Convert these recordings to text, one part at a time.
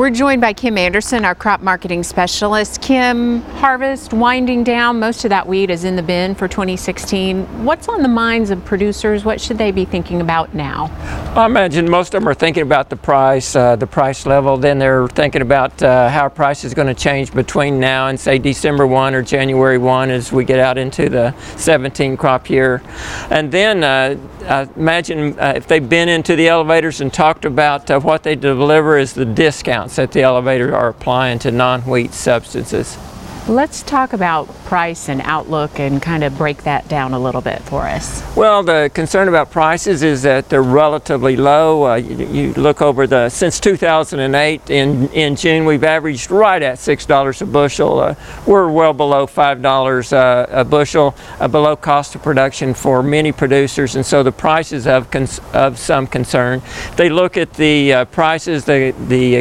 We're joined by Kim Anderson, our crop marketing specialist. Kim, harvest winding down, most of that wheat is in the bin for 2016. What's on the minds of producers? What should they be thinking about now? I imagine most of them are thinking about the price level. Then they're thinking about how price is going to change between now and say December 1 or January 1 as we get out into the 17 crop year. And then I imagine if they've been into the elevators and talked about what they deliver is the discounts that the elevators are applying to non-wheat substances. Let's talk about price and outlook and kind of break that down a little bit for us. Well, the concern about prices is that they're relatively low. You look over since 2008 in June, we've averaged right at $6 a bushel. We're well below $5 a bushel, below cost of production for many producers, and so the prices of some concern. They look at the prices, the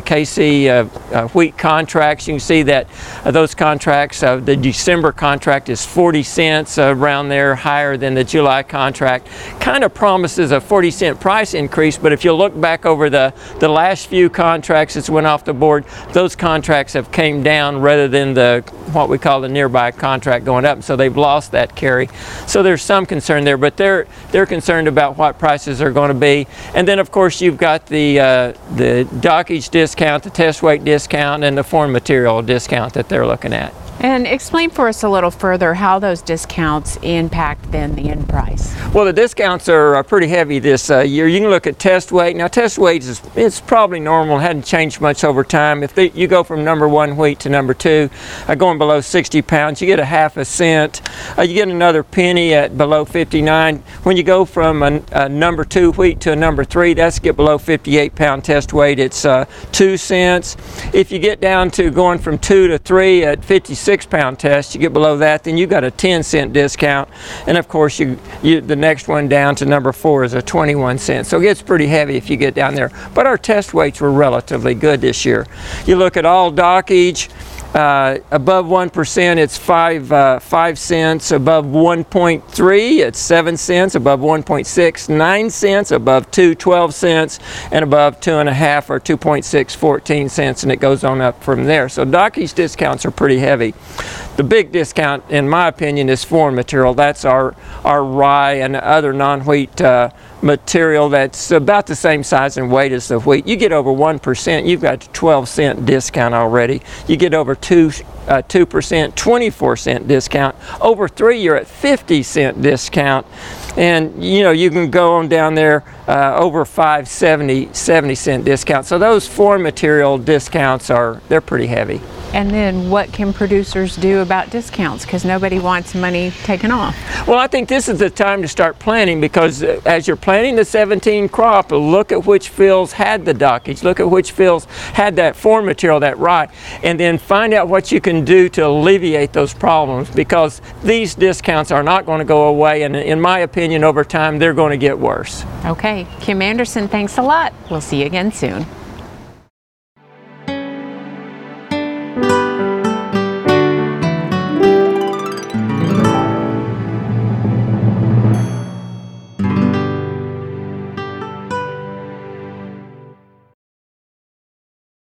KC wheat contracts. You can see that those contracts, the December contract is 40 cents, around there, higher than the July contract. Kind of promises a 40-cent price increase, but if you look back over the last few contracts that went off the board, those contracts have came down rather than what we call the nearby contract going up. So they've lost that carry. So there's some concern there, but they're concerned about what prices are going to be. And then of course you've got the dockage discount, the test weight discount, and the foreign material discount that they're looking at. And explain for us a little further how those discounts impact then the end price. Well, the discounts are pretty heavy this year. You can look at test weight. Now, test weight it's probably normal, hadn't changed much over time. If you go from number 1 wheat to number 2, going below 60 pounds, you get a half a cent. You get another penny at below 59. When you go from a number 2 wheat to a number 3, that's get below 58 pound test weight. It's 2 cents. If you get down to going from 2 to 3 at 56 pound test, you get below that, then you got a 10-cent discount, and of course the next one down to number 4 is a 21 cent. So it gets pretty heavy if you get down there, but our test weights were relatively good this year. You look at all dockage, above 1% it's 5 cents, above 1.3 it's 7 cents, above 1.6 9 cents, above 2 12 cents, and above 2.5 or 2.6 14 cents, and it goes on up from there. So dockage discounts are pretty heavy. The big discount in my opinion is foreign material. That's our rye and other non-wheat material that's about the same size and weight as the wheat. You get over 1%, you've got a 12-cent discount already. You get over 2%, 24 cent discount. Over 3, you're at 50-cent discount. And you can go on down there over 5, 70-cent discount. So those foreign material discounts they're pretty heavy. And then what can producers do about discounts? Because nobody wants money taken off. Well, I think this is the time to start planning, because as you're planting the 17 crop, look at which fields had the dockage, look at which fields had that foreign material, that rye, and then find out what you can do to alleviate those problems, because these discounts are not going to go away, and in my opinion, over time, they're going to get worse. Okay, Kim Anderson, thanks a lot. We'll see you again soon.